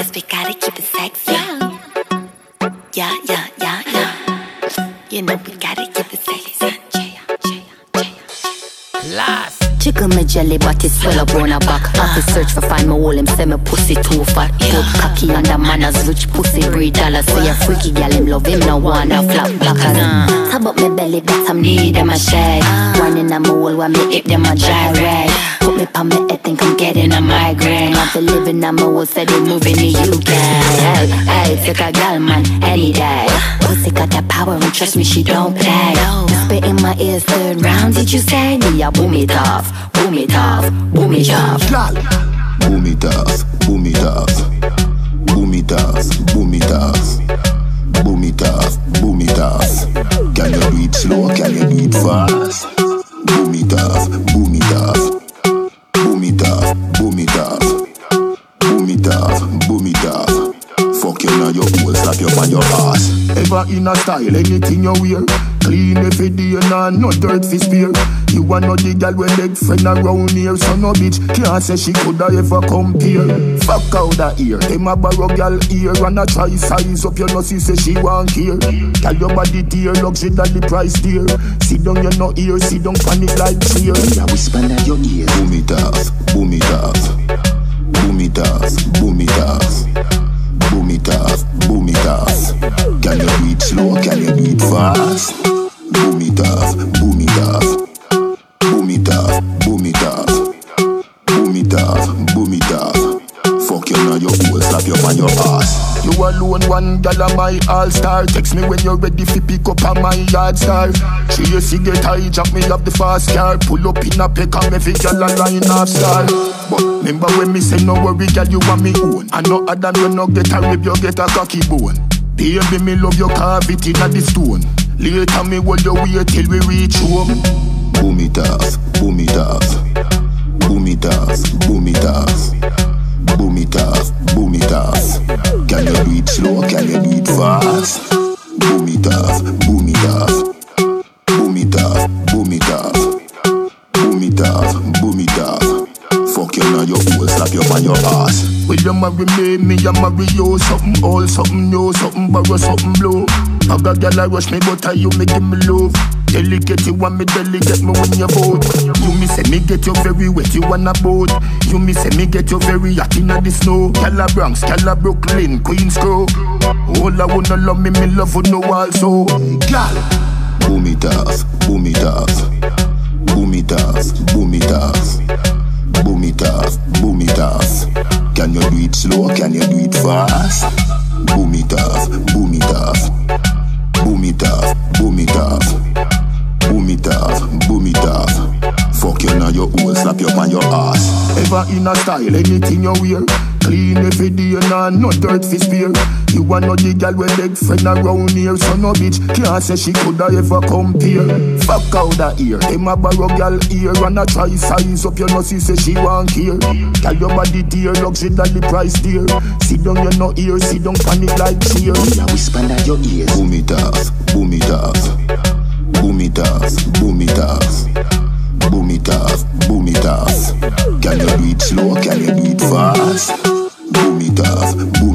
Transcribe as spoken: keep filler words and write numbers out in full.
cause we gotta keep it sexy. Yeah, yeah, yeah, yeah. You know we gotta keep it sexy. Last. Jiggle me jelly but it swell up round her back. Have to search for find my hole, him say me pussy too fat. Good cocky under manners, rich pussy breed dollars. Say a freaky gal, him love him, no wanna flap blackers. Top up my belly, bet I'm need them a shake. Whining on my hole while me hip them a dry rag. Put me pa me head, think I'm getting a migraine. I've been living on my hole, said they moving to U K. Hey, hey, take a gal man, any day. Pussy got that power and trust me, she don't play. Spit in my ears, third round, did you say? Me, I boom it off. Boom it off, boom it off. Boom it off, boom it off. Boom it off, boom it off. Boom it off, boom it off. Can you do it slow, can you do it fast? Boom it off, boom it off. Boom it off, boom it off. Boom it off, boom it off. Fuck you now, your hole, slap you on your ass. Ever in a style, anything you wear. Clean every day, nah, no dirt fi spear. You want no the gal when leg friend around here. So no bitch can't say she coulda ever compare. Fuck out that ear, them a borrow gal ear. And a try size up, you know she say she want care. Tell your body dear, luxury that the price dear. Sit down, you no ear, sit down panic like cheer. Yeah, whisper at your ear. Boom it off, boom it off. Boom it off, boom it off. Boom it off, boom it off. Can you do it slow, can you do it fast? Boom it off, boom it off. Boom it off, boom it off. Boom it off, boom it off. Fuck you now, your hole, slap you on your ass. You alone, one gal a my all-star. Text me when you're ready fi pick up on my yard star. She a cigarette hijack me up the fast car. Pull up in a peck and every gal a line off star. But remember when me say no worry gal, you want me own. I know Adam you no get a rib, you get a cocky bone. Baby me love your cavity in the stone. Later me hold your way till we reach home. Boom it off, boom it off. Boom it off, boom it off. Boom it off, boom it off. Can you do it slow, can you do it fast? Boom it off, boom it off. Boom it off, boom it off. Boom it off, boom it off. Fuck you now, your hole, slap you on your ass. Will you marry me, me a marry you. Something old, something new, something borrow, something blue. I got gal I rush me, but I you me give me love. Delicate, you want me delicate me when you vote. You me say me get you very wet, you wanna boat. You me say me get you very hot inna the snow. Cala Bronx, Cala Brooklyn, Queens Grove. All I wanna love me, me love you know also. Gal, boom it off, boom it off. Boom it off, boom it off. Boom it off, boom it off. Can you do it slow, can you do it fast? Boom it off, boom it off. Boom it off, boom it off. Boom it off, boom it off. Fuck you now, your hole, slap you on your ass. Ever in a style, anything you wear. Clean every day, nah, no dirt fi spear. You want no the gal when leg friend around here. So no bitch can't say she coulda ever compare. Fuck out that ear, them a borrow gal ear. And a try size up, you know she say she want care. Tell your body dear, luxury that the price dear. Sit down, you no ear, sit down panic like cheer. Yeah, whisper at your ears. Boom it off, boom it off. Boom it off, boom it off. Boom it off, boom it off. Can you do it slow, can you do it fast? Boom it off, boom